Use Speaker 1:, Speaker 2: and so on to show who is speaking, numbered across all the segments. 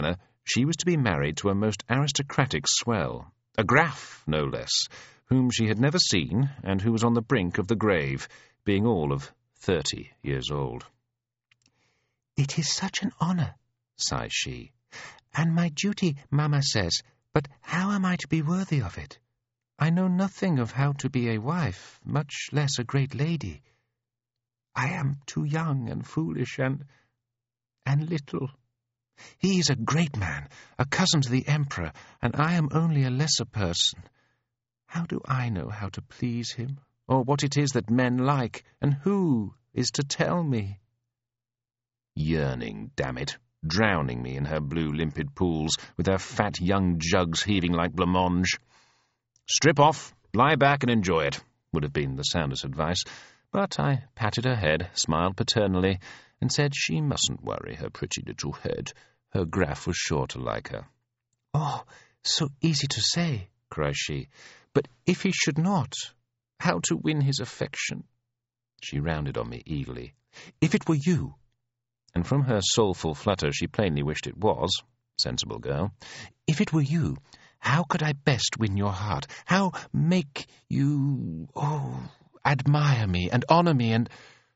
Speaker 1: she was to be married to a most aristocratic swell, a Graf, no less, whom she had never seen and who was on the brink of the grave, being all of 30 years old.
Speaker 2: "It is such an honour," sighs she, "and my duty, Mamma says, but how am I to be worthy of it? I know nothing of how to be a wife, much less a great lady. I am too young and foolish and little. He is a great man, a cousin to the Emperor, and I am only a lesser person. How do I know how to please him, or what it is that men like, and who is to tell me?"
Speaker 1: Yearning, damn it, drowning me in her blue limpid pools, with her fat young jugs heaving like blancmange. "Strip off, lie back and enjoy it," would have been the soundest advice, but I patted her head, smiled paternally, and said she mustn't worry her pretty little head. Her Graf was sure to like her.
Speaker 2: "Oh, so easy to say," cries she, "but if he should not, how to win his affection?"
Speaker 1: She rounded on me eagerly. "If it were you," and from her soulful flutter she plainly wished it was, sensible girl,
Speaker 2: "if it were you, how could I best win your heart? How make you, admire me and honour me and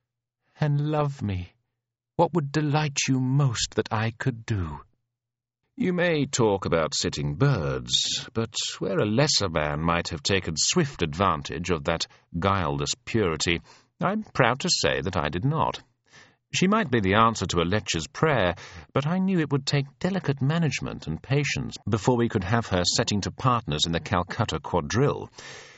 Speaker 2: love me? What would delight you most that I could do?"
Speaker 1: "You may talk about sitting birds, but where a lesser man might have taken swift advantage of that guileless purity, I'm proud to say that I did not. She might be the answer to a lecher's prayer, but I knew it would take delicate management and patience before we could have her setting to partners in the Calcutta quadrille.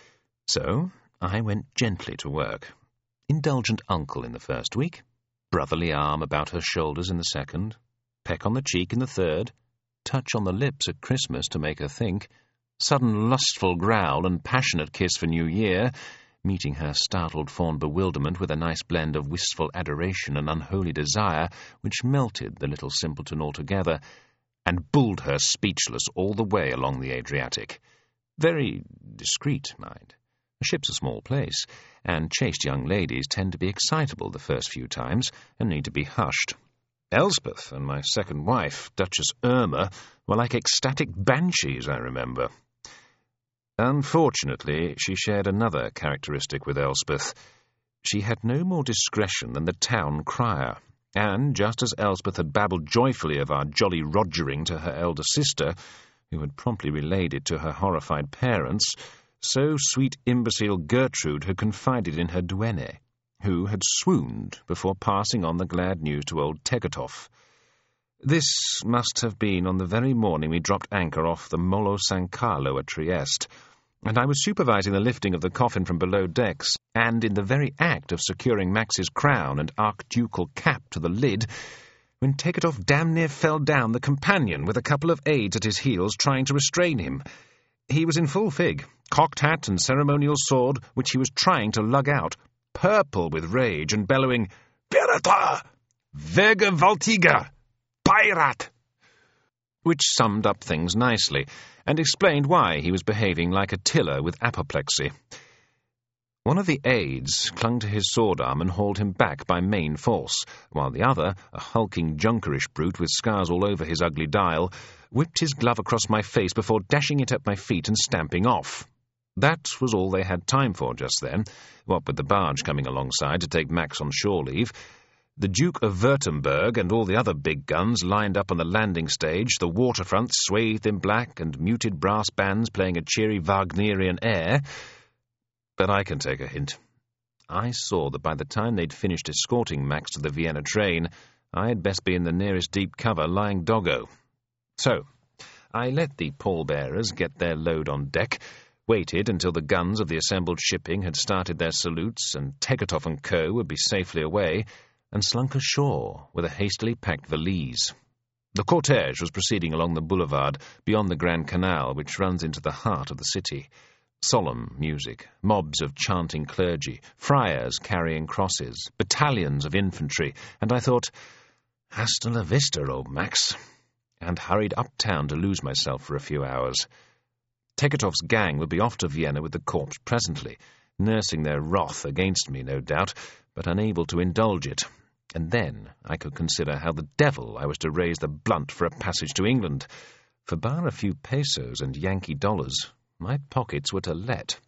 Speaker 1: So I went gently to work. Indulgent uncle in the first week, brotherly arm about her shoulders in the second, peck on the cheek in the third, touch on the lips at Christmas to make her think, sudden lustful growl and passionate kiss for New Year, meeting her startled fawn bewilderment with a nice blend of wistful adoration and unholy desire, which melted the little simpleton altogether, and bulled her speechless all the way along the Adriatic. Very discreet, mind. A ship's a small place, and chaste young ladies tend to be excitable the first few times and need to be hushed. Elspeth and my second wife, Duchess Irma, were like ecstatic banshees, I remember. Unfortunately, she shared another characteristic with Elspeth. She had no more discretion than the town crier, and just as Elspeth had babbled joyfully of our jolly Rogering to her elder sister, who had promptly relayed it to her horrified parents, so sweet imbecile Gertrude had confided in her duenna, who had swooned before passing on the glad news to old Tegethoff. This must have been on the very morning we dropped anchor off the Molo San Carlo at Trieste, and I was supervising the lifting of the coffin from below decks, and in the very act of securing Max's crown and archducal cap to the lid, when Tegethoff damn near fell down the companion with a couple of aides at his heels trying to restrain him. He was in full fig, cocked hat and ceremonial sword, which he was trying to lug out, purple with rage and bellowing, "Pirata! Vergewaltiger! Pirat!" which summed up things nicely, and explained why he was behaving like a tiller with apoplexy. One of the aides clung to his sword-arm and hauled him back by main force, while the other, a hulking junkerish brute with scars all over his ugly dial, whipped his glove across my face before dashing it at my feet and stamping off. That was all they had time for just then, what with the barge coming alongside to take Max on shore leave, the Duke of Württemberg and all the other big guns lined up on the landing stage, the waterfront swathed in black and muted brass bands playing a cheery Wagnerian air. But I can take a hint. I saw that by the time they'd finished escorting Max to the Vienna train, I had best be in the nearest deep cover lying doggo. So I let the pallbearers get their load on deck, waited until the guns of the assembled shipping had started their salutes and Tegethoff and co. would be safely away, and slunk ashore with a hastily packed valise. The cortege was proceeding along the boulevard beyond the Grand Canal, which runs into the heart of the city. Solemn music, mobs of chanting clergy, friars carrying crosses, battalions of infantry, and I thought, hasta la vista, old Max, and hurried uptown to lose myself for a few hours. Tegethoff's gang would be off to Vienna with the corpse presently, nursing their wrath against me, no doubt, but unable to indulge it. And then I could consider how the devil I was to raise the blunt for a passage to England, for bar a few pesos and Yankee dollars, my pockets were to let.